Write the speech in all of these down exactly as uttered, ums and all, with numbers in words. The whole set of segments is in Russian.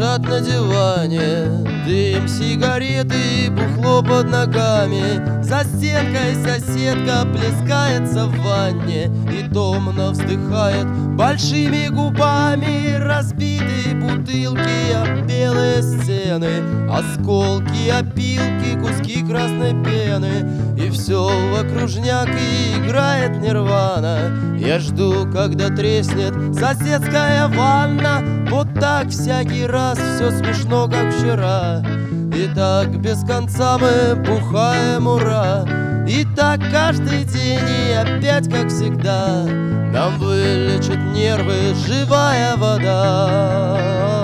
лежат на диване, дым, сигареты, бухло под ногами. За стенкой соседка плескается в ванне и томно вздыхает большими губами. Разбитые бутылки об белые стены, осколки, опилки, куски красной пены. И все вокружняк, и играет нирвана. Я жду, когда треснет соседская ванна. Вот так всякий раз, все смешно, как вчера. И так без конца мы бухаем, ура. И так каждый день, и опять как всегда нам вылечит нервы живая вода.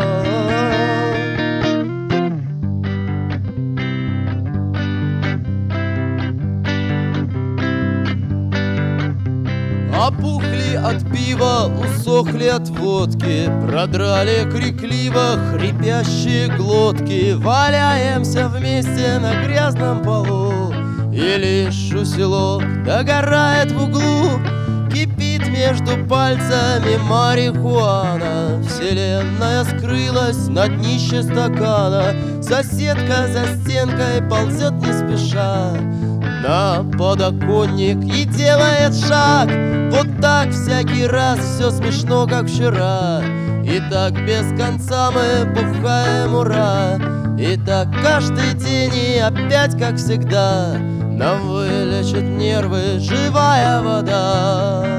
Опухли от пива, усохли от водки, продрали крикливо хрипящие глотки. Валяемся вместе на грязном полу, и лишь усилок догорает в углу. Кипит между пальцами марихуана, вселенная скрылась на днище стакана. Соседка за стенкой ползет не спеша на подоконник и делает шаг. Вот так всякий раз, все смешно, как вчера. И так без конца мы бухаем, ура. И так каждый день, и опять как всегда нам вылечит нервы живая вода.